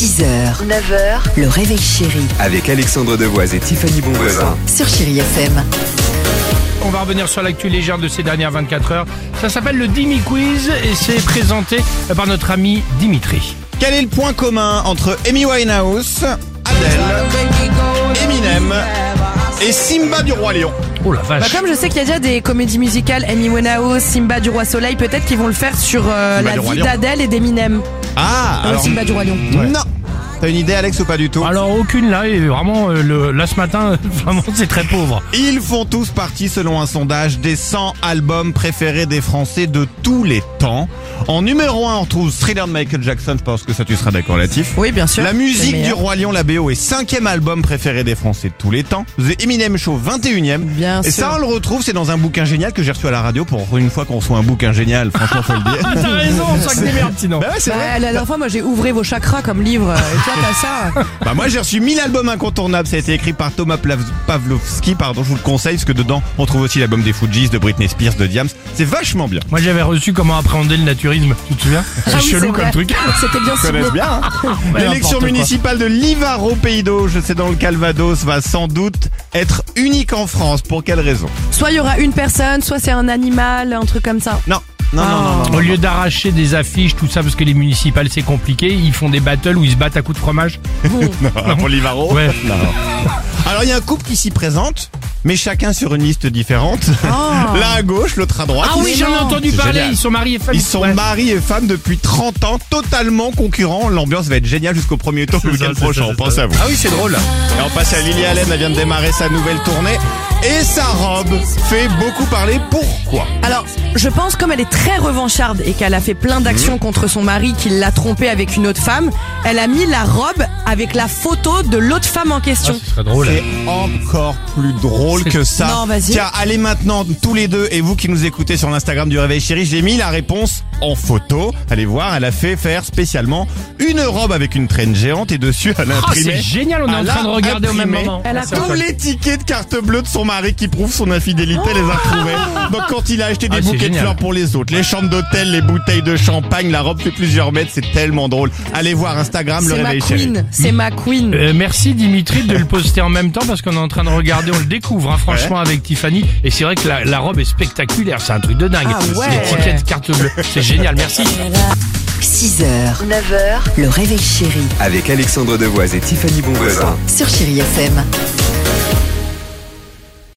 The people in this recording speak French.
6h, 9h, le réveil chéri Avec Alexandre Devoise et Tiffany Bonvoisin. sur Chéri FM. On va revenir sur l'actu légère de ces dernières 24 heures. Ça s'appelle le Dimi Quiz et c'est présenté par notre ami Dimitri. Quel est le point commun entre Amy Winehouse, Adele, Eminem et Simba du Roi Lion? Oh la vache. Comme je sais qu'il y a déjà des comédies musicales, Amy Winehouse, Simba du Roi Soleil, peut-être qu'ils vont le faire sur la du Roi vie Lion. d'Adèle et d'Eminem. Ah, alors Simba du Roi Lion. non. T'as une idée, Alex, ou pas du tout? Alors aucune là et vraiment là ce matin vraiment c'est très pauvre. Ils font tous partie, selon un sondage, des 100 albums préférés des Français de tous les temps. En numéro 1, on retrouve Thriller de Michael Jackson, je pense que ça tu seras d'accord là-dessus. Oui, bien sûr. La C'est musique le du meilleur. Roi Lion, la BO, est 5e album préféré des Français de tous les temps. The Eminem Show, 21e. Bien Et sûr. ça, on le retrouve, c'est dans un bouquin génial que j'ai reçu à la radio. Pour une fois qu'on reçoit un bouquin génial, franchement, faut le dire. T'as raison, on sent que des merdes sinon. Bah ouais, c'est vrai. La dernière fois, moi, j'ai Ouvrez vos chakras comme livre. Et toi, t'as ça. Bah moi j'ai reçu 1000 albums incontournables, ça a été écrit par Thomas Pavlovsky, je vous le conseille parce que dedans on trouve aussi l'album des Fujis, de Britney Spears, de Diams, c'est vachement bien. Moi j'avais reçu comment appréhender le naturisme, tu te souviens? C'est Ah oui, chelou c'est comme vrai. truc. C'était bien ciblé. Connaissent bien hein. Ouais, L'élection n'importe quoi. municipale de Livaro Pays d'Auge, c'est dans le Calvados, va sans doute être unique en France. Pour quelle raison? Soit il y aura une personne, soit c'est un animal, un truc comme ça. Non. Au lieu d'arracher des affiches, tout ça, parce que les municipales c'est compliqué, ils font des battles où ils se battent à coups de fromage. Non, pour Livaro. Ouais. Non. Alors il y a un couple qui s'y présente, mais chacun sur une liste différente. Oh. L'un à gauche, l'autre à droite. Ah oui, j'en ai entendu C'est parler, génial. ils sont mariés et femmes. Ils sont Ouais. mari et femme depuis 30 ans, totalement concurrents. L'ambiance va être géniale jusqu'au premier tour le C'est ça, week-end c'est prochain. ça, On c'est pense ça. à vous. Ah oui, c'est drôle. Et on passe à Lily Allen, elle vient de démarrer sa nouvelle tournée. Et sa robe fait beaucoup parler. Pourquoi? Alors, je pense comme elle est très revancharde et qu'elle a fait plein d'actions contre son mari qui l'a trompée avec une autre femme, elle a mis la robe avec la photo de l'autre femme en question. Ce serait drôle. C'est encore plus drôle que ça. Non, vas-y. Tiens, allez maintenant tous les deux, et vous qui nous écoutez sur l'Instagram du Réveil Chéri, j'ai mis la réponse en photo. Allez voir, elle a fait faire spécialement une robe avec une traîne géante et dessus elle a Ah, imprimé. c'est génial, on est en Elle train de a regarder au même imprimé moment. Elle a C'est tout tous incroyable. les tickets de carte bleue de son mari qui prouvent son infidélité, elle les a retrouvés. Donc quand il a acheté des Ah, c'est bouquets de génial. fleurs pour les autres, les chambres d'hôtel, les bouteilles de champagne, la robe fait plusieurs mètres, c'est tellement drôle. Allez voir Instagram, le C'est ma Réveil Chéri. queen. C'est ma queen. Merci Dimitri de le poster en même temps parce qu'on est en train de regarder, on le découvre franchement avec Tiffany et c'est vrai que la robe est spectaculaire, c'est un truc de dingue. Ah ouais. Les tickets de carte bleue, c'est génial, merci. 6h, 9h, le réveil chéri Avec Alexandre Devoise et Tiffany Bonvoisin. sur Chéri FM.